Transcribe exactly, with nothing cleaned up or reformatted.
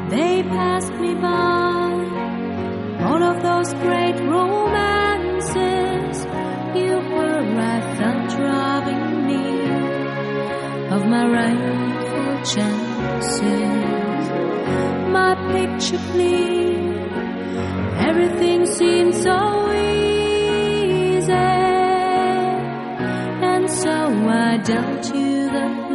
They passed me by, all of those great romances. You were right there robbing me of my rightful chances. My picture clear, everything seemed so easy, and so I dealt you the